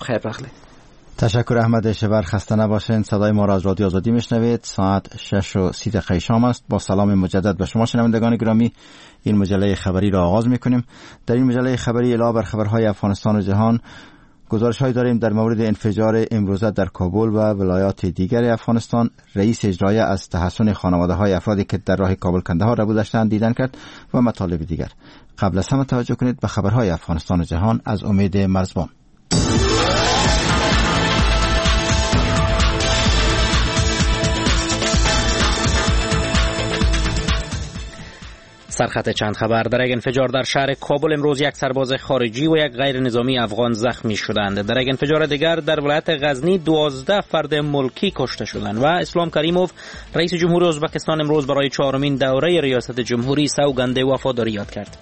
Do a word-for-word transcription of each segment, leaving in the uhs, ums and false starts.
بخیر بغلی. تشکر احمد شبر، خسته نباشین. صدای ما را از رادیو آزادی میشنوید. ساعت شش و سی دقیقه شام است. با سلام مجدد به شما شنوندگان گرامی، این مجله خبری را آغاز میکنیم. در این مجله خبری علاوه بر خبرهای افغانستان و جهان، گزارش های داریم در مورد انفجار امروزه در کابل و ولایات دیگر افغانستان. رئیس اجرایی از تحسن خانواده های افرادی که در راه کابل کندهار را بودشتند دیدن کرد و مطالب دیگر. قبل از همه توجه کنید به خبرهای افغانستان و جهان از امید مرزبان. سرخط چند خبر. در یک انفجار در شهر کابل امروز یک سرباز خارجی و یک غیر نظامی افغان زخمی شدند. در یک انفجار دیگر در ولایت غزنی دوازده فرد ملکی کشته شدند. و اسلام کریموف رئیس جمهوری ازبکستان امروز برای چهارمین دوره ریاست جمهوری سوگند وفاداری یاد کرد.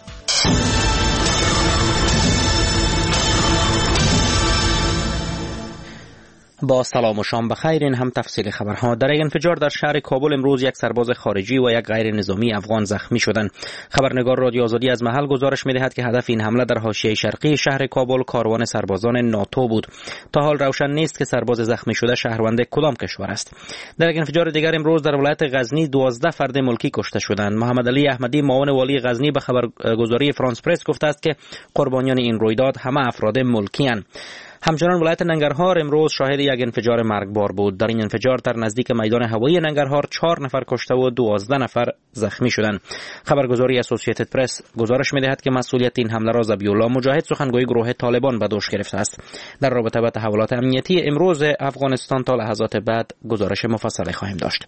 با سلام و شام بخیر. این هم تفصیل خبرها. در یک انفجار در شهر کابل امروز یک سرباز خارجی و یک غیر نظامی افغان زخمی شدند. خبرنگار رادیو آزادی از محل گزارش می‌دهد که هدف این حمله در حاشیه شرقی شهر کابل کاروان سربازان ناتو بود. تا حال روشن نیست که سرباز زخمی شده شهروند کدام کشور است. در یک انفجار دیگر امروز در ولایت غزنی دوازده فرد ملکی کشته شدند. محمد علی احمدی معاون والی غزنی به خبرگزاری فرانس پرس گفته است که قربانیان این رویداد همه افراد ملکی اند. همچنان ولایت ننگرهار امروز شاهد یک انفجار مرگبار بود. در این انفجار در نزدیک میدان هوایی ننگرهار چهار نفر کشته و دوازده نفر زخمی شدند. خبرگزاری اسوسییتد پرس گزارش می‌دهد که مسئولیت این حمله را ذبیح الله مجاهد سخنگوی گروه طالبان به دوش گرفته است. در رابطه با تحولات امنیتی امروز افغانستان تا لحظات بعد گزارش مفصلی خواهیم داشت.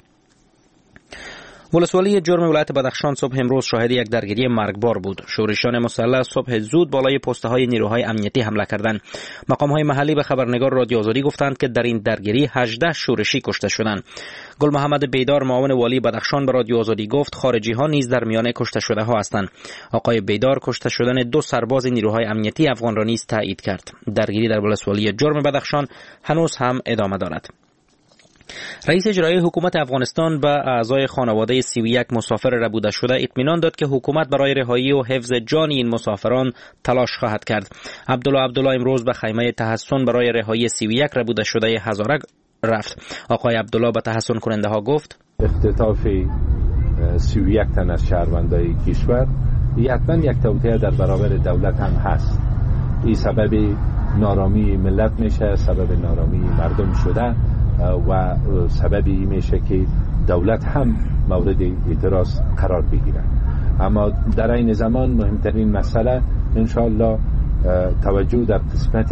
ولسوالی جرم ولایت بدخشان صبح امروز شاهد یک درگیری مرگبار بود. شورشیان مسلح صبح زود بالای پست‌های نیروهای امنیتی حمله کردند. مقام‌های محلی به خبرنگار رادیو آزادی گفتند که در این درگیری هجده شورشی کشته شدند. گل محمد بیدار معاون والی بدخشان به رادیو آزادی گفت خارجی‌ها نیز در میان کشته شده‌ها هستند. آقای بیدار کشته شدن دو سرباز نیروهای امنیتی افغان را نیز تایید کرد. درگیری در ولسوالی جرم بدخشان هنوز هم ادامه دارد. رئیس اجرایی حکومت افغانستان به اعضای خانواده سی و یک مسافر ربوده شده اطمینان داد که حکومت برای رهایی و حفظ جان این مسافران تلاش خواهد کرد. عبدالله عبدالله امروز به خیمه تحسن برای رهایی سی و یک ربوده شده هزارک رفت. آقای عبدالله به تحسن کننده ها گفت اختطاف سی و یک تن از شهروندان کشور حتما یک توطئه در برابر دولت هم هست. این سبب نارامی ملت میشه، سبب نارامی مردم شده و سببی میشه که دولت هم مورد اعتراض قرار بگیره. اما در این زمان مهمترین مسئله انشاءالله توجه در قسمت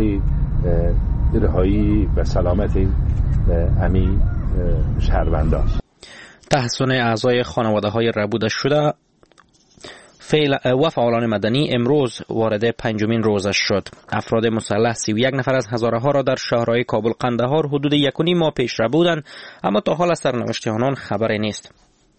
رهایی و سلامت امی شهروندان. تحسن اعضای خانواده های ربوده شده و فعالان مدنی امروز وارد پنجمین روزش شد. افراد مسلح سی و یک نفر از هزاره ها را در شهرهای کابل قندهار حدود یک و نیم ماه پیش ربودند، اما تا حال از سرنوشت آنان خبری نیست.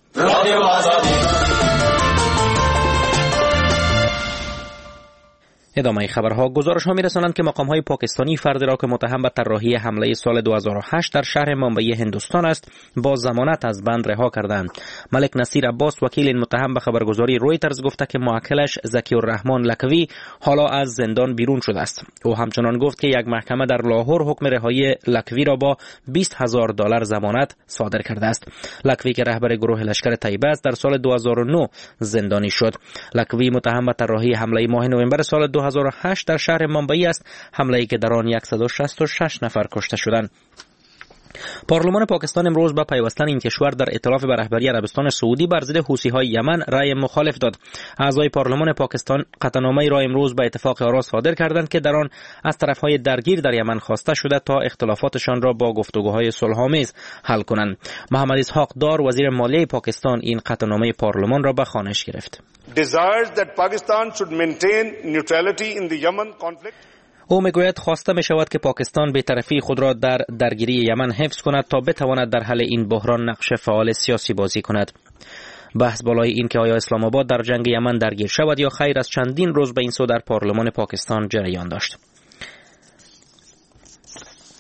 ادامه خبرها. گزارش ها می رسانند که مقام های پاکستانی فردی را که متهم به طراحی حمله سال دو هزار و هشت در شهر ممبئی هندوستان است با ضمانت از بند رها کردند. ملک نصیر عباس وکیل این متهم به خبرگزاری رویترز گفته که موکلش ذکی الرحمن لکوی حالا از زندان بیرون شده است. او همچنان گفت که یک محکمه در لاهور حکم رهایی لکوی را با بیست هزار دلار ضمانت صادر کرده است. لکوی که رهبر گروه لشکر طیبه است در سال دو هزار و نه زندانی شد. لکوی متهم به طراحی حمله ماه نوامبر سال دو هزار و هشت در شهر ممبئی است، حمله‌ای که در آن صد و شصت و شش نفر کشته شدند. پارلمان پاکستان امروز با پیوستن این کشور در ائتلاف به رهبری عربستان سعودی بر ضد حوثی‌های یمن رأی مخالف داد. اعضای پارلمان پاکستان قطعنامه‌ای را امروز به اتفاق آرا صادر کردند که در آن از طرف‌های درگیر در یمن خواسته شده تا اختلافاتشان را با گفتگوهای صلح‌آمیز حل کنند. محمد اسحاق دار وزیر مالیه پاکستان این قطعنامه پارلمان را به خوانش گرفت. desires that Pakistan should maintain neutrality in the Yemen conflict. او میگوید خواسته می شود که پاکستان بی‌طرفی خود را در درگیری یمن حفظ کند تا بتواند در حل این بحران نقش فعال سیاسی بازی کند. بحث بالای این که آیا اسلام آباد در جنگ یمن درگیر شود یا خیر از چندین روز به این سو در پارلمان پاکستان جریان داشت.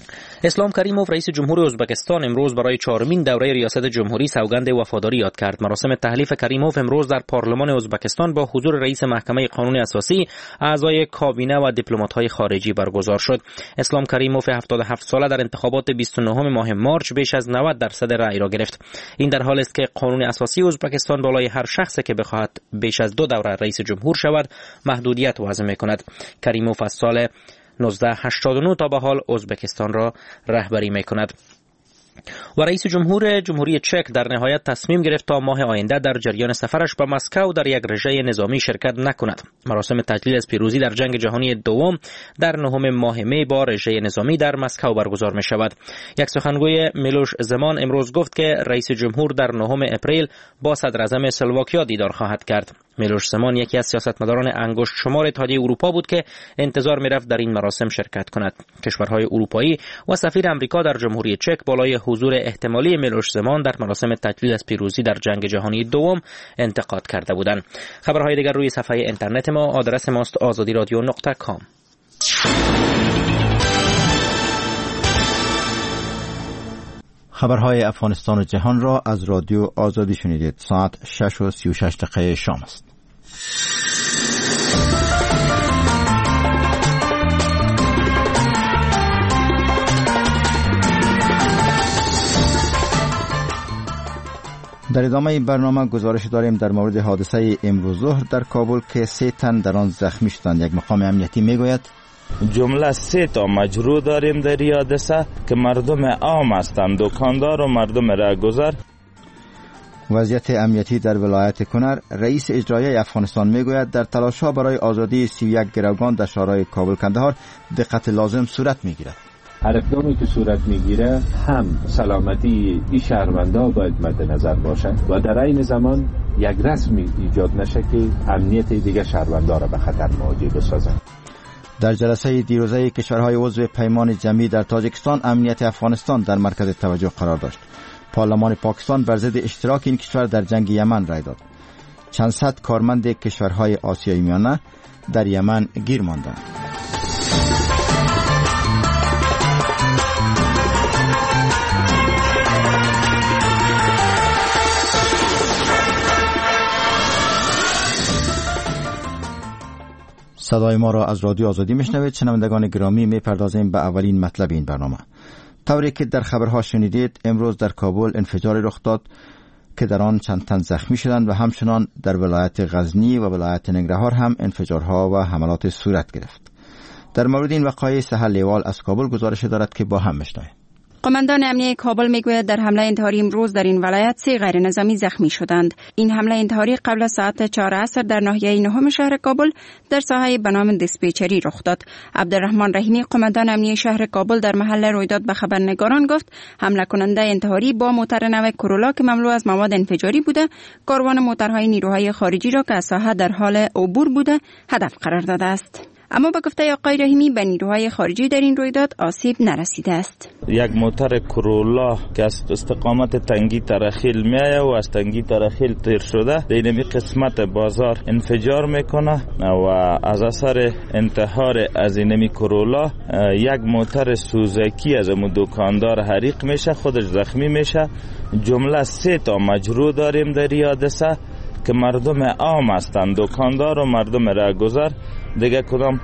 اسلام کریموف رئیس جمهور ازبکستان امروز برای چهارمین دوره ریاست جمهوری سوگند وفاداری یاد کرد. مراسم تحلیف کریموف امروز در پارلمان ازبکستان با حضور رئیس محکمه قانون اساسی، اعضای کابینه و دیپلمات‌های خارجی برگزار شد. اسلام کریموف هفتاد و هفت ساله در انتخابات بیست و نهم ماه مارچ بیش از نود درصد رأی را گرفت. این در حالی است که قانون اساسی ازبکستان بالای هر شخصی که بخواهد بیش از دو دوره رئیس جمهور شود محدودیت وضع می‌کند. کریموف از سال نوزده هشتاد و نه تا به حال ازبکستان را رهبری می‌کند. و رئیس جمهور جمهوری چک در نهایت تصمیم گرفت تا ماه آینده در جریان سفرش به مسکو در یک رژه نظامی شرکت نکند. مراسم تجلیل از پیروزی در جنگ جهانی دوم در نهم ماه می با رژه نظامی در مسکو برگزار می شود. یک سخنگوی میلوش زمان امروز گفت که رئیس جمهور در نهم اپریل با صدر اعظم اسلواکیا دیدار خواهد کرد. میلوش زمان یکی از سیاستمداران انگشت شمار اتحادیه اروپا بود که انتظار می‌رفت در این مراسم شرکت کند. کشورهای اروپایی و سفیر امریکا در جمهوری چک بالای حضور احتمالی میلوش زمان در مراسم تجلیل از پیروزی در جنگ جهانی دوم انتقاد کرده بودند. خبرهای دیگر روی صفحه اینترنت ما، آدرس ماست آزادی رادیو نقطه کام. خبرهای افغانستان و جهان را از رادیو آزادی شنیدید. ساعت شش و سی و شش دقیقه شام است. در ادامه این برنامه گزارش داریم در مورد حادثه امروز ظهر در کابل که سه تن در آن زخمی شدند. یک مقام امنیتی میگوید جمله سه تا مجروح داریم در این حادثه که مردم عام هستند، دکاندار و مردم راهگذر. وضعیت امنیتی در ولایت کنر. رئیس اجرایی افغانستان میگوید در تلاش‌ها برای آزادی سی و یک گروگان در شهرهای کابل کندهار دقت لازم صورت میگیرد. هر اقدامی که صورت میگیره هم سلامتی این شهروندا باید مد نظر باشد و در این زمان یک رسمی ایجاد نشه که امنیت دیگه شهروندا را به خطر مواجه بسازند. در جلسه دیروزه کشورهای عضو پیمان جمعی در تاجیکستان امنیت افغانستان در مرکز توجه قرار داشت. پارلمان پاکستان بر ضد اشتراک این کشور در جنگ یمن رای داد. چند صد کارمند کشورهای آسیای میانه در یمن گیر ماندند. صدای ما را از رادیو آزادی میشنوید. شنوندگان گرامی، میپردازیم به اولین مطلب این برنامه. طوری که در خبرها شنیدید، امروز در کابل انفجاری رخ داد که در آن چند تن زخمی شدند و همچنان در ولایت غزنی و ولایت ننگرهار هم انفجارها و حملات صورت گرفت. در مورد این وقایع سحر لیوال از کابل گزارش دارد که با هم بشنویم. قماندان امنیه کابل میگوید در حمله انتحاری امروز در این ولایت سه غیر نظامی زخمی شدند. این حمله انتحاری قبل از ساعت چهار عصر در ناحیه نهم شهر کابل در ساحه به نام دیسپیچری رخ داد. عبدالرحمن رحیمی قماندان امنیه شهر کابل در محل رویداد به خبرنگاران گفت حمله کننده انتحاری با موتر نو کرولا که مملو از مواد انفجاری بوده، کاروان موترهای نیروهای خارجی را که از ساحه در حال عبور بوده هدف قرار داده است. اما به گفته آقای رحیمی به نیروهای خارجی در این رویداد آسیب نرسیده است. یک موتر کرولا که از استقامت تنگی ترخیل میایه و از تنگی ترخیل تیر شده در این قسمت بازار انفجار میکنه و از اثر انتحار از این کرولا یک موتر سوزکی از اون دکاندار حریق میشه، خودش زخمی میشه. جمله سه تا مجروح داریم در این حادثه که مردم عام هستند، دکاندار و مردم راهگذر. دیگه کدام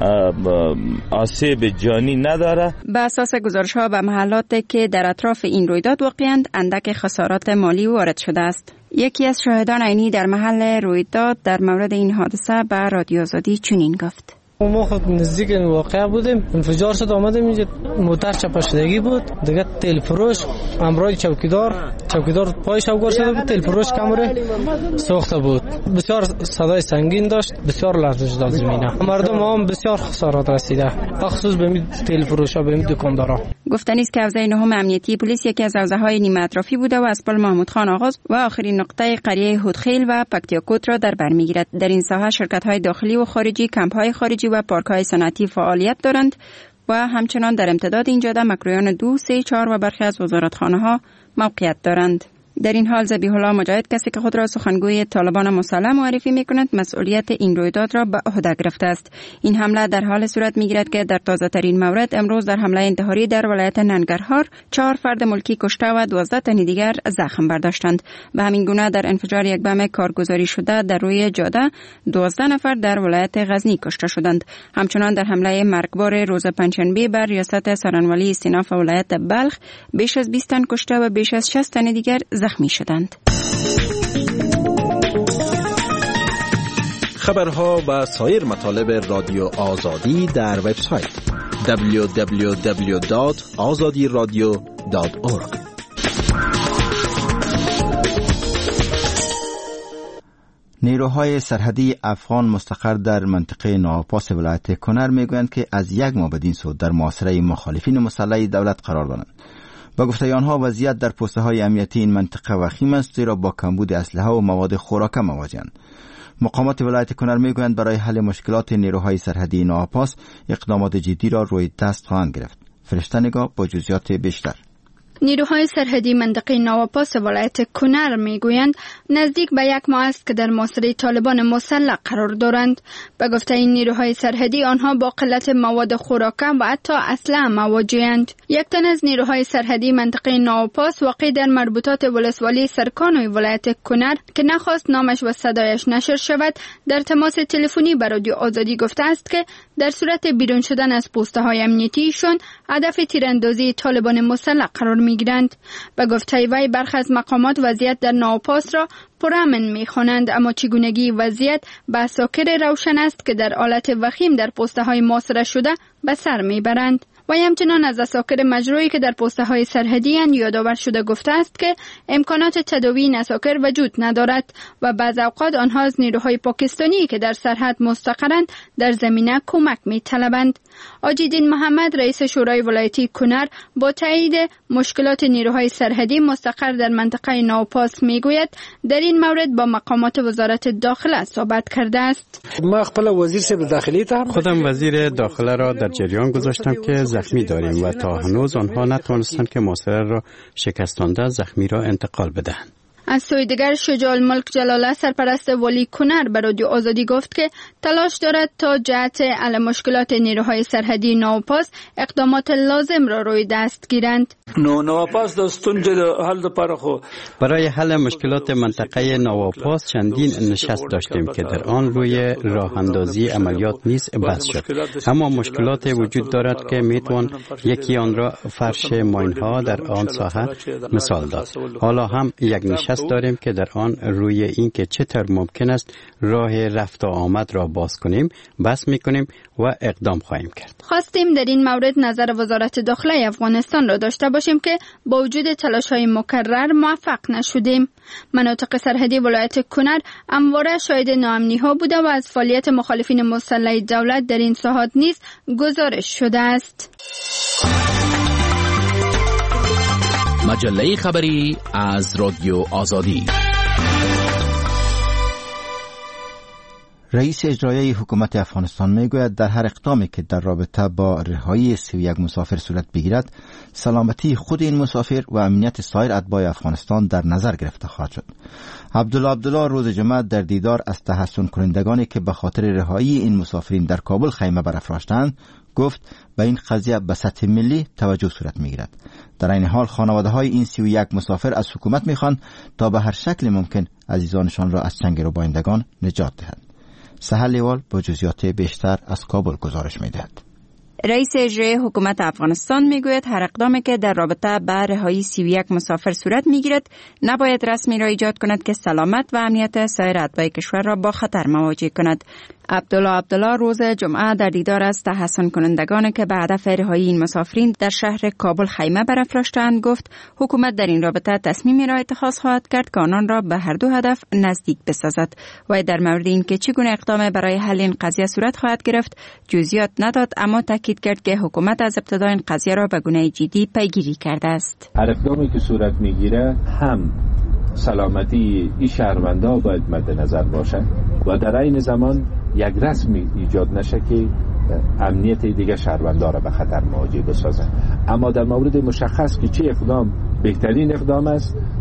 آسیب جانی نداره. به اساس گزارش ها به محلات که در اطراف این رویداد واقعاً اندک خسارات مالی وارد شده است. یکی از شاهدان عینی در محل رویداد در مورد این حادثه به رادیو آزادی چنین گفت: ما خود نزدیک واقعه بودیم، انفجار شد، آمدیم اینجا، موتر چپا شدگی بود، دیگه تیل فروش امروی چوکیدار چوکیدار پایش اوگار شده بود، تیل فروش کمره سوخته بود، بسیار صدای سنگین داشت، بسیار لرزش داد زمینه. مردم هم بسیار خسارات رسیده، خصوص به می تیل فروشا، به می دکاندارا. گفتنی است که حوزه نهم امنیتی پلیس یکی از حوزه‌های نیمه اطرافی بوده و از پل محمود خان آغاز و آخرین نقطه قریه هودخیل و پکتیاکوت را در بر میگیرد. در این ساحه شرکت‌های داخلی و خارجی، کمپ‌های خارجی و پارک‌های صنعتی فعالیت دارند و همچنان در امتداد این جاده مکرویان دو، سه، چهار و برخی از وزارتخانه‌ها موقعیت دارند. در این حال ذبیح الله مجاهد، کسی که خود را سخنگوی طالبان مسلح معرفی می‌کند، مسئولیت این رویداد را به عهده گرفته است. این حمله در حال صورت می‌گیرد که در تازه‌ترین مورد امروز در حمله انتحاری در ولایت ننگرهار چهار فرد ملکی کشته و دوازده تن دیگر زخم برداشتند. به همین گونه در انفجار یک بم کارگزاری شده در روی جاده دوازده نفر در ولایت غزنی کشته شدند. همچنان در حمله مرگبار روز پنجشنبه بر ریاست سرانولی استیناف ولایت بلخ بیش از بیست تن کشته و بیش از شصت تن دیگر زخمی شدند. خبرها و سایر مطالب رادیو آزادی در وبسایت دبلیو دبلیو دبلیو دات آزادی رادیو دات اورگ. نیروهای سرحدی افغان مستقر در منطقه نواپاس ولایت کنر میگویند که از یک ماه بدین سو در محاصره مخالفین مسلح دولت قرار دارند. با گفته آنها وضعیت در پوسته های امنیتی این منطقه وخیم است، زیرا با کمبود اسلحه و مواد خوراکه مواجه‌اند. مقامات ولایت کنر میگویند برای حل مشکلات نیروهای سرحدی نواپاس اقدامات جدی را روی دست خواهند گرفت. فرشته نگاه با جزئیات بیشتر. نیروهای سرحدی منطقه نواپاس ولایت کنر میگویند نزدیک به یک ماه است که در محاصره طالبان مسلح قرار دارند. به گفته این نیروهای سرحدی آنها با قلت مواد خوراکه و حتی اسلحه مواجه‌اند. یک تن از نیروهای سرحدی منطقه نواپاس واقع در مربوطات ولسوالی سرکانوی ولایت کنر که نخواست نامش و صدایش نشر شود در تماس تلفنی با رادیو آزادی گفته است که در صورت بیرون شدن از پوسته های امنیتیشون هدف تیراندازی طالبان مسلح قرار میگیرند. به گفته وی برخی از مقامات وضعیت در نواپاس را پرامن میخوانند، اما چگونگی وضعیت به اساکر روشن است که در حالت وخیم در پوسته های محاصره شده به سر میبرند. و همچنان از اساکر مجروحی که در پوسته های سرحدی اند یادآور شده گفته است که امکانات تداوی این اساکر وجود ندارد و بعض اوقات آنها از نیروهای پاکستانی که در سرحد مستقرند در زمینه کمک میطلبند. عاجدین محمد رئیس شورای ولایتی کنر با تایید مشکلات نیروهای سرحدی مستقر در منطقه نواپاس میگوید در این مورد با مقامات وزارت داخله صحبت کرده است. ما خپل وزیر صاحب داخلی ته خودم وزیر داخله را در جریان گذاشتم که زخمی داریم و تا هنوز آنها نتوانستند که محاصره را شکستانده زخمی را انتقال بدهند. از سوی دیگر شجاع الملک جلاله سرپرست ولی کنر به رادیو آزادی گفت که تلاش دارد تا جهت حل مشکلات نیروهای سرحدی نواپاس اقدامات لازم را روی دست گیرند. نو نواپاس دستون حل لپاره خو برای حل مشکلات منطقه نواپاس چندین نشست داشتیم که در آن روی راه اندازی عملیات نیز بحث شد، اما مشکلات وجود دارد که میتوان یکی آن را فرش ماین‌ها در آن ساحه مثال داد. حالا هم یک نشست داریم که در آن روی این که چطور ممکن است راه رفت و آمد را باز کنیم بحث میکنیم و اقدام خواهیم کرد. خواستیم در این مورد نظر وزارت داخله افغانستان را داشته باشیم که با وجود تلاش‌های مکرر موفق نشدیم. مناطق سرحدی ولایت کنر همواره شاهد ناامنی‌ها بوده و از فعالیت مخالفین مسلح دولت در این ساحات نیز گزارش شده است. مجله خبری از رادیو آزادی. رئیس اجرایی حکومت افغانستان میگوید در هر اقدامی که در رابطه با رهایی سی و یک مسافر صورت بگیرد سلامتی خود این مسافر و امنیت سایر اتباع افغانستان در نظر گرفته خواهد شد. عبدالله عبدالله روز جمعه در دیدار از تحسن کنندگانی که به خاطر رهایی این مسافرین در کابل خیمه برافراشتند گفت به این قضیه به سطح ملی توجه صورت میگیرد. در این حال خانواده های این سی و یک مسافر از حکومت میخوان تا به هر شکل ممکن عزیزانشان را از چنگ ربایندگان نجات دهند. سهل لیوال با جزئیات بیشتر از کابل گزارش میدهد. رئیس اجرایی حکومت افغانستان میگوید هر اقدامی که در رابطه با رهایی سی و یک مسافر صورت میگیرد نباید رسمی را ایجاد کند که سلامت و امنیت سایر اتباع کشور را با خطر مواجه کند. عبدالله عبدالله روز جمعه در دیدار از تحسن کنندگان که به هدف رهایی این مسافرین در شهر کابل خیمه برافراشتند گفت حکومت در این رابطه تصمیمی را اتخاذ خواهد کرد که آنان را به هر دو هدف نزدیک بسازد. و در مورد این که چگونه اقدام برای حل این قضیه صورت خواهد گرفت جزئیات نداد، اما تاکید کرد که حکومت از ابتدا این قضیه را به گونه جدی پیگیری کرده است. هر اقدامی که صورت میگیره هم سلامتی این شهروندا باید مد نظر باشد و در این زمان یک رسمی ایجاد نشه که امنیت دیگه شهروندا را به خطر مواجه بسازه. اما در مورد مشخص که چه اقدام بهترین اقدام است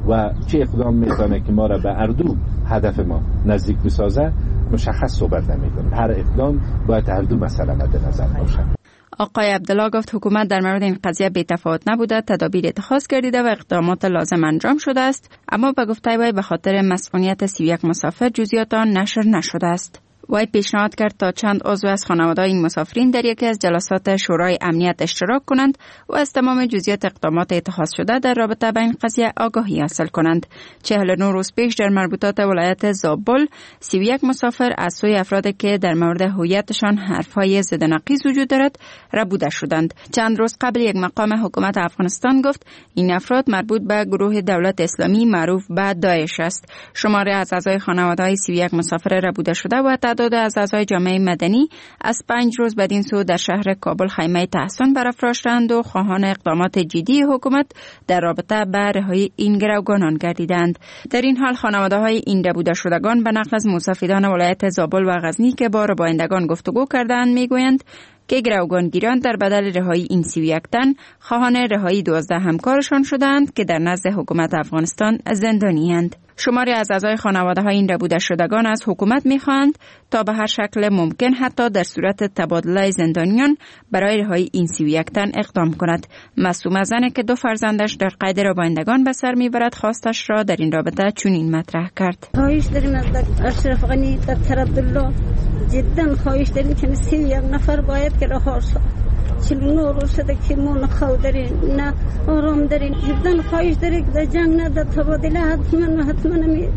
و چه اقدام میکنه که ما را به اردو هدف ما نزدیک بسازه مشخص صحبت نمیکنه. هر اقدام باید هر دو مسئله مد نظر باشه. آقای عبدالله گفت حکومت در مورد این قضیه بی‌تفاوت نبوده، تدابیر اتخاذ گردیده و اقدامات لازم انجام شده است، اما به گفته وی به خاطر مسئولیت سی و یک مسافر جزئیات آن نشر نشده است. وی پیشنهاد کرد تا چند عضو از خانواده این مسافرین در یکی از جلسات شورای امنیت اشتراک کنند و از تمام جزئیات اقدامات اتخاذ شده در رابطه با این قضیه آگاهی حاصل کنند. چهل و نه روز پیش در مربوطات ولایت زابل سی و یک مسافر از سوی افرادی که در مورد هویتشان حرفهای ضد نقیض وجود دارد ربوده شدند. چند روز قبل یک مقام حکومت افغانستان گفت این افراد مربوط به گروه دولت اسلامی معروف به داعش است. شماره از اعضای خانواده‌های سی و یک مسافر ربوده شده و تعداد از اعضای جامعه مدنی از پنج روز بدین سو در شهر کابل خیمه تحسن برافراشتند و خواهان اقدامات جدی حکومت در رابطه با رهایی این گروگانان گردیدند. در این حال خانواده‌های این ربوده شدگان به نقل از مستفیدان ولایت زابل و غزنی که با ربایندگان گفتگو کردند میگویند که گروگانگیران در بدل رهایی این سی و یک تن خواهان رهایی دوازده همکارشان شدند که در نزد حکومت افغانستان زندانی‌اند. شماری از اعضای خانواده‌های این ربوده شدگان از حکومت می‌خواهند تا به هر شکل ممکن حتی در صورت تبادله زندانیان برای رهایی این سی و یک تن اقدام کند. معصومه زنی که دو فرزندش در قید ربایندگان به سر می‌برد خواستش را در این رابطه چنین مطرح کرد. خواهش داریم از اشرف غنی دکتر عبدالله، جدا خواهش داریم که سی و یک نفر باید که رها شد. چلو نه روز شده که ما نه خو داریم نه آرام داریم. جدا خواهش داریم که در جنگ نه در تبادله حتما و حتما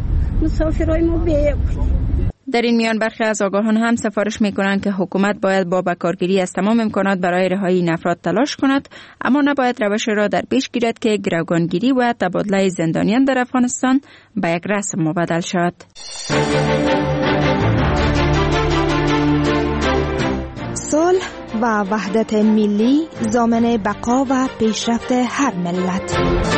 مسافرهای ما بیاید. در این میان برخی از آگاهان هم سفارش می‌کنند که حکومت باید با بکارگیری از تمام امکانات برای رهایی این افراد تلاش کند، اما نباید روش را در پیش گیرد که گروگانگیری و تبادله زندانیان در افغانستان به یک رسم مبدل شود. صلح و وحدت ملی ضامن بقا و پیشرفت هر ملت.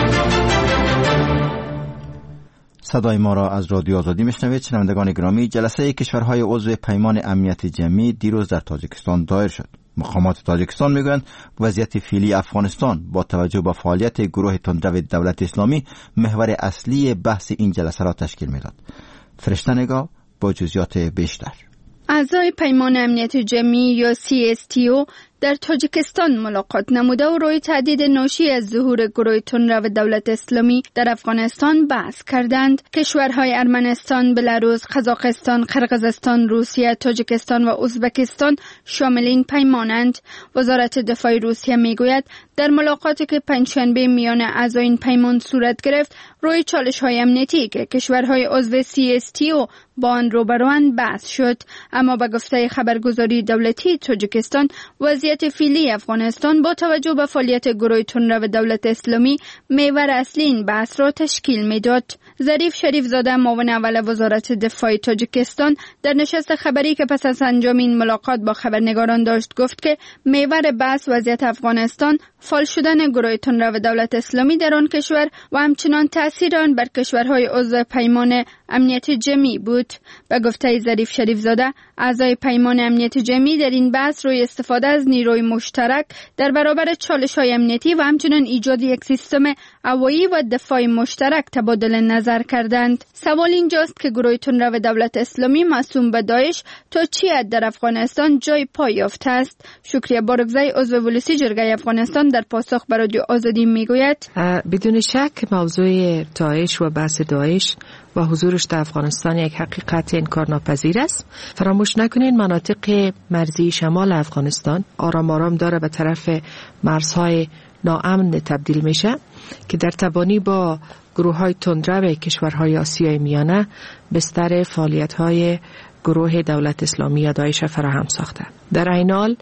صدای ما را از رادیو آزادی میشنوید. شنوندگان گرامی، جلسه کشورهای عضو پیمان امنیت جمعی دیروز در تاجیکستان دایر شد. مقامات تاجیکستان میگویند وضعیت فعلی افغانستان با توجه به فعالیت گروه تندرو دولت اسلامی محور اصلی بحث این جلسه را تشکیل میداد. فرشته نگاه با جزئیات بیشتر. اعضای پیمان امنیت جمعی یا سی اس تی او در تاجیکستان ملاقات نموده و روی تهدید ناشی از ظهور گروه تندرو دولت اسلامی در افغانستان بحث کردند. کشورهای ارمنستان، بلاروس، قزاقستان، قرقیزستان، روسیه، تاجیکستان و ازبکستان شامل این پیمانند. وزارت دفاع روسیه میگوید در ملاقاتی که پنجشنبه میان اعضای این پیمان صورت گرفت، روی چالش‌های امنیتی که کشورهای عضو سی اس تی او با آن روبروند بحث شد. اما به گفته خبرگزاری دولتی تاجیکستان، وضعیت فعلی افغانستان با توجه به فعالیت گروه تندرو دولت اسلامی محور اصلی این بحث را تشکیل میداد. ظریف شریف زاده، معاون اول وزارت دفاع تاجیکستان، در نشست خبری که پس از انجام این ملاقات با خبرنگاران داشت گفت که محور بحث وضعیت افغانستان، فعال شدن گروه تندرو دولت اسلامی در آن کشور و همچنان تاثیر آن بر کشورهای عضو پیمان امنیت جمعی بود. به گفته ظریف شریف زاده، اعضای پیمان امنیت جمعی در این بحث روی استفاده از نیروی مشترک در برابر چالش‌های امنیتی و همچنان ایجاد یک سیستم هوایی و دفاع مشترک تبادل نظر کردند. سوال اینجاست که گروه تندرو دولت اسلامی معصوم به داعش تا چی حد در افغانستان جای پا یافته است؟ شکریه بارگزای عضو ولسی جرگه افغانستان در پاسخ به رادیو آزادی میگوید بدون شک موضوع داعش و بحث داعش و حضورش در افغانستان یک حقیقت انکارناپذیر است. فراموش نکنین مناطق مرزی شمال افغانستان آرام آرام داره به طرف مرزهای ناامن تبدیل میشه که در تبانی با گروه های تندرو کشورهای آسیای میانه بستر فعالیت های گروه دولت اسلامی یا داعش فراهم ساخته. در این حال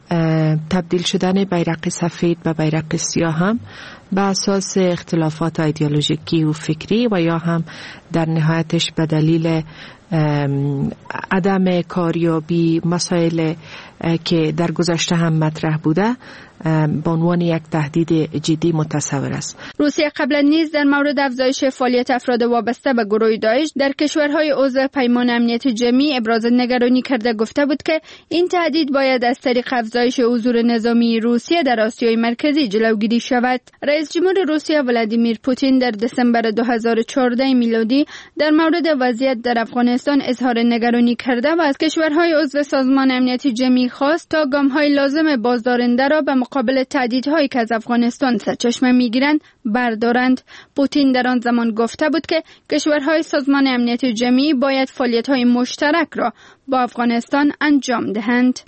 تبدیل شدن بیرق سفید به بیرق سیاه هم به اساس اختلافات ایدئولوژیکی و فکری و یا هم در نهایتش به دلیل عدم کاریابی، مسائل که در گذشته هم مطرح بوده به عنوان یک تهدید جدی متصور است. روسیه قبلا نیز در مورد افزایش فعالیت افراد وابسته به گروه داعش در کشورهای عضو پیمان امنیت جمعی ابراز نگرانی کرده گفته بود که این تهدید باید از طریق افزایش حضور نظامی روسیه در آسیای مرکزی جلوگیری شود. رئیس جمهور روسیه ولادیمیر پوتین در دسامبر دو هزار و چهارده میلادی در مورد وضعیت در افغانستان اظهار نگرانی کرده و از کشورهای عضو سازمان امنیت جمعی خواست تا گام‌های لازم بازدارنده را به مقابل تهدیدهایی که از افغانستان سرچشمه میگیرند بردارند. پوتین در آن زمان گفته بود که کشورهای سازمان امنیت جمعی باید فعالیت‌های مشترک را با افغانستان انجام دهند.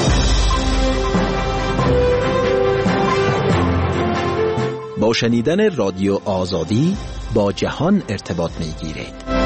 با شنیدن رادیو آزادی با جهان ارتباط میگیرید.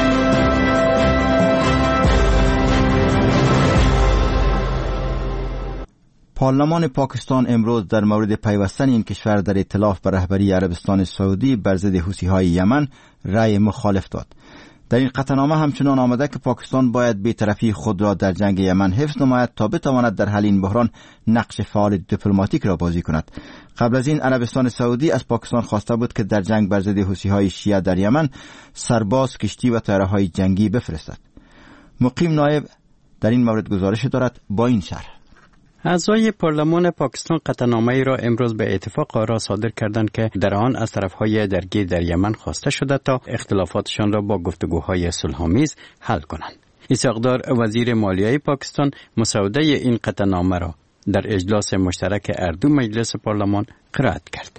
پارلمان پاکستان امروز در مورد پیوستن این کشور در ائتلاف به رهبری عربستان سعودی بر ضد حوثی‌های یمن رأی مخالف داد. در این قطعنامه همچنان آمده که پاکستان باید بی‌طرفی خود را در جنگ یمن حفظ نماید تا بتواند در حل این بحران نقش فعال دیپلماتیک را بازی کند. قبل از این عربستان سعودی از پاکستان خواسته بود که در جنگ بر ضد حوثی‌های شیعه در یمن سرباز، کشتی و طیاره‌های جنگی بفرستد. مقیم نایب در این مورد گزارش دارد با این شرح. اعضای پارلمان پاکستان قطعنامه‌ای را امروز به اتفاق آرا صادر کردند که در آن از طرف‌های درگیر در یمن خواسته شده تا اختلافاتشان را با گفتگوهای صلح‌آمیز حل کنند. اسحاق دار وزیر مالیه پاکستان مسوده این قطعنامه را در اجلاس مشترک اردو مجلس پارلمان قرائت کرد.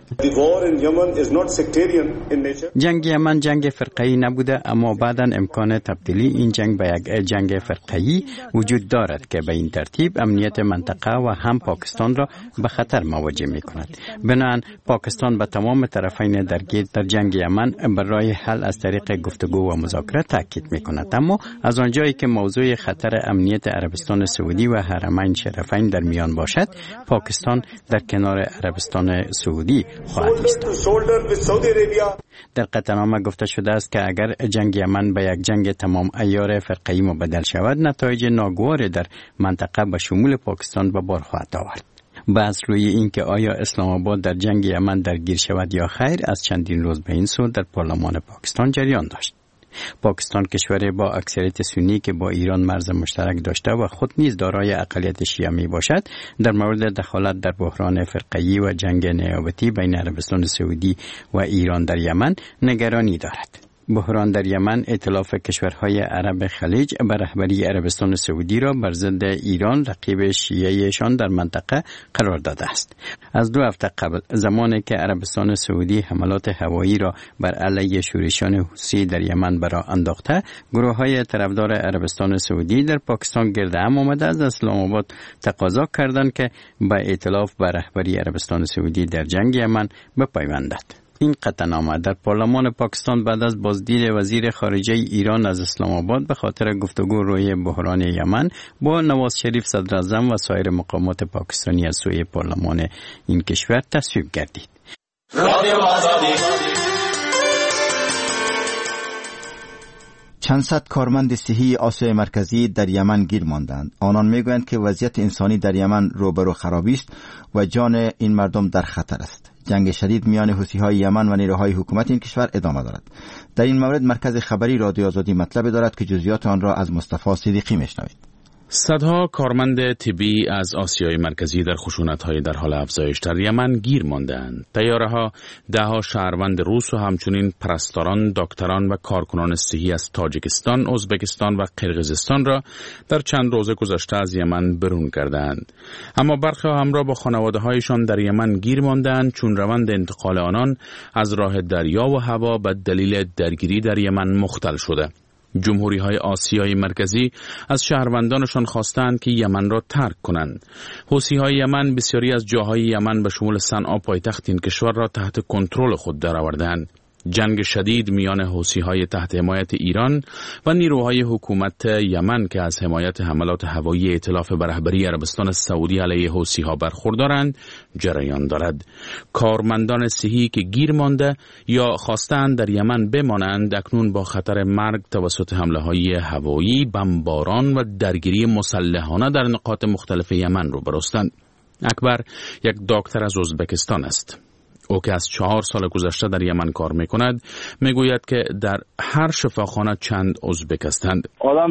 جنگ یمن جنگ فرقه‌ای نبوده، اما بعداً امکان تبدیلی این جنگ به یک جنگ فرقه‌ای وجود دارد که به این ترتیب امنیت منطقه و هم پاکستان را به خطر مواجه می‌کند. بنابراین پاکستان به تمام طرفین درگیر در جنگ یمن برای حل از طریق گفتگو و مذاکره تاکید می‌کند، اما از آنجایی که موضوع خطر امنیت عربستان سعودی و حرمین شریفین در میان باشد، پاکستان در کنار عربستان سعودی خواهد ایستاد. در قطعنامه گفته شده است که اگر جنگ یمن به یک جنگ تمام عیار فرقه‌ای مبدل شود، نتایج ناگوار در منطقه به شمول پاکستان به بار خواهد آورد. بحث روی این که آیا اسلام آباد در جنگ یمن درگیر شود یا خیر از چندین روز به این سو در پارلمان پاکستان جریان داشت. پاکستان کشوری با اکثریت سنی که با ایران مرز مشترک داشته و خود نیز دارای اقلیت شیعه می باشد، در مورد دخالت در بحران فرقه‌ای و جنگ نیابتی بین عربستان سعودی و ایران در یمن نگرانی دارد. بحران در یمن ائتلاف کشورهای عرب خلیج به رهبری عربستان سعودی را بر ضد ایران رقیب شیعه‌شان در منطقه قرار داده است. از دو هفته قبل، زمانی که عربستان سعودی حملات هوایی را بر علیه شورشیان حوثی در یمن برآ انداخته، گروه‌های طرفدار عربستان سعودی در پاکستان گرد هم آمده از اسلام آباد تقاضا کردند که به ائتلاف به رهبری عربستان سعودی در جنگ یمن بپیوندد. این قطعنامه در پارلمان پاکستان بعد از بازدید وزیر خارجه ایران از اسلام آباد به خاطر گفتگو روی بحران یمن با نواز شریف صدر اعظم و سایر مقامات پاکستانی از سوی پارلمان این کشور تصویب گردید. چند صد کارمند صحی آسیای مرکزی در یمن گیر ماندند. آنان میگویند که وضعیت انسانی در یمن روبرو خرابی است و جان این مردم در خطر است. جنگ شدید میان حوثی‌های یمن و نیروهای حکومت این کشور ادامه دارد. در این مورد مرکز خبری رادیو آزادی مطلب دارد که جزئیات آن را از مصطفی صدیقی میشنوید. صدها کارمند طبی از آسیای مرکزی در خشونت‌های در حال افزایش در یمن گیر مانده‌اند. طیاره‌ها ده‌ها شهروند روس و همچنین پرستاران، دکتران و کارکنان صحی از تاجیکستان، ازبکستان و قرقیزستان را در چند روز گذشته از یمن برون کردند. اما برخی‌ها همراه با خانواده‌هایشان در یمن گیر مانده‌اند، چون روند انتقال آنان از راه دریا و هوا به دلیل درگیری در یمن مختل شده. جمهوری‌های آسیای مرکزی از شهروندانشان خواستند که یمن را ترک کنند. حوثی‌های یمن بسیاری از جاهای یمن به شمول صنعا پایتخت این کشور را تحت کنترل خود درآورده‌اند. جنگ شدید میان حوثی‌های تحت حمایت ایران و نیروهای حکومت یمن که از حمایت حملات هوایی ائتلاف به رهبری عربستان سعودی علیه حوثی‌ها برخوردارند جریان دارد. کارمندان صحی که گیر مانده یا خواستند در یمن بمانند اکنون با خطر مرگ توسط حمله‌های هوایی، بمباران و درگیری مسلحانه در نقاط مختلف یمن روبروستند. اکبر یک دکتر از ازبکستان است. او که از چهار سال گذشته در یمن کار میکند میگوید که در هر شفاخانه چند ازبک هستند.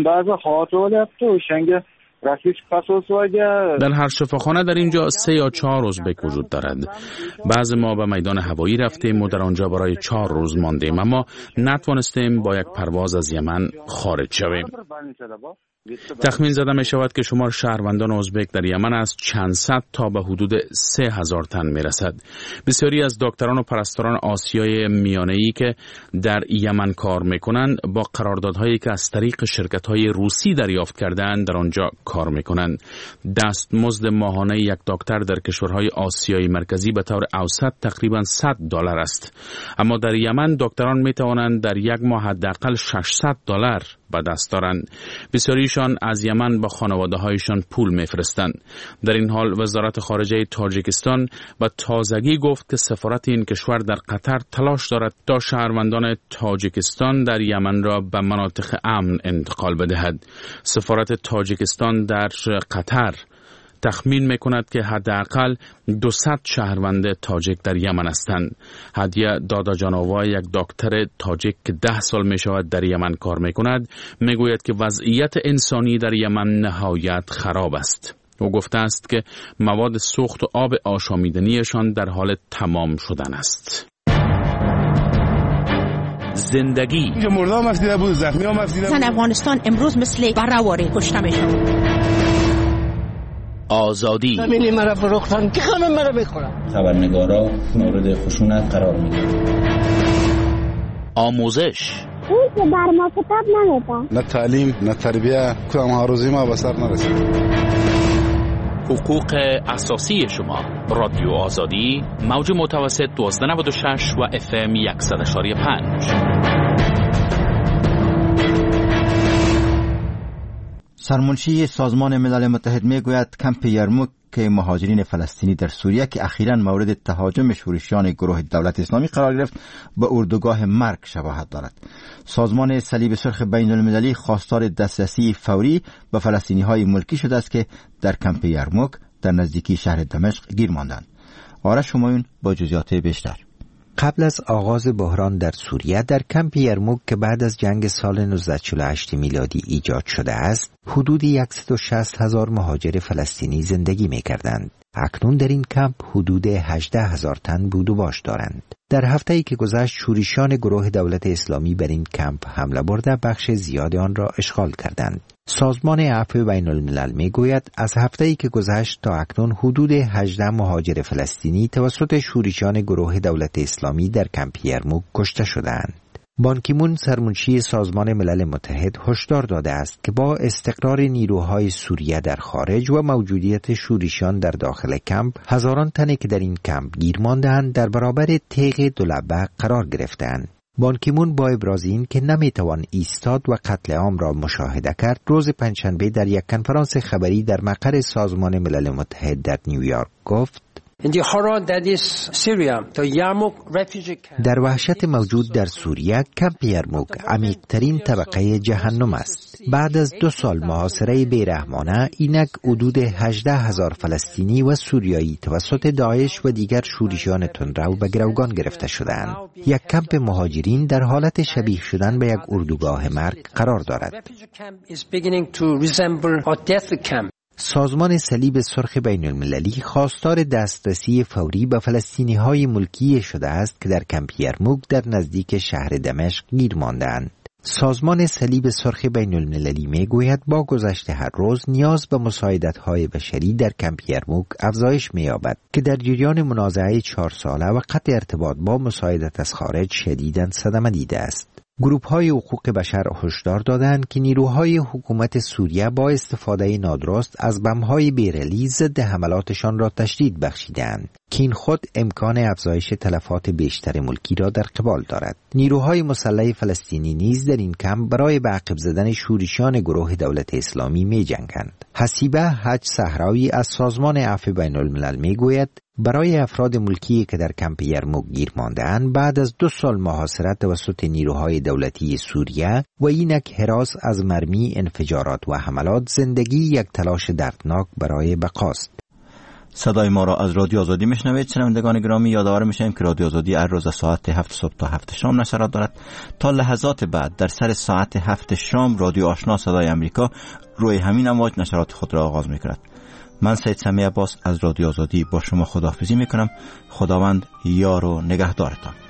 در هر شفاخانه در اینجا سه یا چهار ازبک وجود دارد. بعض ما به میدان هوایی رفتیم و در آنجا برای چهار روز ماندیم، اما نتوانستیم با یک پرواز از یمن خارج شویم. تخمین زده می شود که شمار شهروندان ازبک در یمن از چند صد تا به حدود سه هزار تن می رسد. بسیاری از دکتران و پرستاران آسیای میانه‌ای که در یمن کار می کنند با قراردادهایی که از طریق شرکت‌های روسی دریافت کردند در آنجا کار می کنند. دستمزد ماهانه یک دکتر در کشورهای آسیای مرکزی به طور اوسط تقریبا صد دلار است، اما در یمن دکتران می توانند در یک ماه حداقل ششصد دلار به دست دارند. بسیاریشان از یمن با خانواده‌هایشان پول می‌فرستند. در این حال وزارت خارجه تاجیکستان به تازگی گفت که سفارت این کشور در قطر تلاش دارد تا شهروندان تاجیکستان در یمن را به مناطق امن انتقال بدهد. سفارت تاجیکستان در قطر تخمین میکند که حداقل دویست شهروند تاجیک در یمن هستند. هدیه دادا جاناوا، یک دکتر تاجیک که ده سال می شود در یمن کار میکند، میگوید که وضعیت انسانی در یمن نهایت خراب است. او گفته است که مواد سوخت و آب آشامیدنیشان در حال تمام شدن است. زندگی مردم مفیده بود، زخمی ها مفیده بود. افغانستان امروز مثل برآوری کشته میشن. آزادی همینی مرا فروختن که همه مرا بخورن. خبرنگارا مورد خشونت قرار میگیرن. آموزش اون که بر ما کتاب نمیده. نه تعلیم نه تربیه، کدام هاروزی ما به سر نرسید. حقوق اساسی شما. رادیو آزادی، موج متوسط دوازده نود و شش و اف ام صد و پنج. سرمنشی سازمان ملل متحد میگوید کمپ یرموک که مهاجرین فلسطینی در سوریه که اخیراً مورد تهاجم شورشیان گروه دولت اسلامی قرار گرفت به اردوگاه مرگ شباهت دارد. سازمان صلیب سرخ بین المللی خواستار دسترسی فوری به فلسطینی های ملکی شده است که در کمپ یرموک در نزدیکی شهر دمشق گیر ماندند. آرش همایون با جزئیات بیشتر. قبل از آغاز بحران در سوریه در کمپ یرموک که بعد از جنگ سال نوزده چهل و هشت میلادی ایجاد شده است، حدود صد و شصت هزار مهاجر فلسطینی زندگی می کردند. اکنون در این کمپ حدود هجده هزار تن بود و باش دارند. در هفته‌ای که گذشت شورشیان گروه دولت اسلامی بر این کمپ حمله برده بخش زیاد آن را اشغال کردند. سازمان عفو بین الملل می گوید از هفته‌ای که گذشت تا اکنون حدود هجده مهاجر فلسطینی توسط شورشیان گروه دولت اسلامی در کمپ یرموک کشته شدند. بان کی مون سرمنشی سازمان ملل متحد هشدار داده است که با استقرار نیروهای سوریه در خارج و موجودیت شورشیان در داخل کمپ، هزاران تنی که در این کمپ گیر مانده‌اند در برابر تیغ دولبه قرار گرفتند. بان کی مون با ابراز این که نمیتوان ایستاد و قتل عام را مشاهده کرد، روز پنجشنبه در یک کنفرانس خبری در مقر سازمان ملل متحد در نیویورک گفت: در وحشت موجود در سوریه، کمپ یرموک عمیق‌ترین طبقه جهنم است. بعد از دو سال محاصره بیرحمانه، اینک حدود هجده هزار فلسطینی و سوریایی توسط داعش و دیگر شورشیان تندرو به گروگان گرفته شدند. یک کمپ مهاجرین در حالت شبیه شدن به یک اردوگاه مرگ قرار دارد. سازمان صلیب سرخ بین المللی خواستار دسترسی فوری به فلسطینی های ملکی شده است که در کمپ یرموک در نزدیک شهر دمشق گیر ماندند. سازمان صلیب سرخ بین المللی می گوید با گذشت هر روز نیاز به مساعدت های بشری در کمپ یرموک افزایش می یابد که در جریان منازعه چهار ساله و قطع ارتباط با مساعدت از خارج شدیداً صدمه دیده است. گروه‌های حقوق بشر هشدار دادند که نیروهای حکومت سوریه با استفاده نادرست از بم‌های بیرلی ضد حملاتشان را تشدید بخشیدند که این خود امکان افزایش تلفات بیشتر ملکی را در قبال دارد. نیروهای مسلح فلسطینی نیز در این کمپ برای به عقب زدن شورشیان گروه دولت اسلامی می جنگند. حسیبه حج صحراوی از سازمان عفو بین الملل می گوید برای افراد ملکی که در کمپ یرموک گیر مانده‌اند بعد از دو سال محاصره توسط نیروهای دولتی سوریه و اینک هراس از مرمی، انفجارات و حملات زندگی یک تلاش دردناک برای بقاست. صدای ما را از رادیو آزادی میشنوید. شنوندگان گرامی، یادآور میشیم که رادیو آزادی هر روز از ساعت هفت صبح تا هفت شام نشرات دارد. تا لحظات بعد در سر ساعت هفت شام رادیو آشنا صدای امریکا روی همین امواج نشرات خود را آغاز میکند. من سید سمیع عباس از رادیو آزادی با شما خداحافظی میکنم. خداوند یار و نگهدارتان.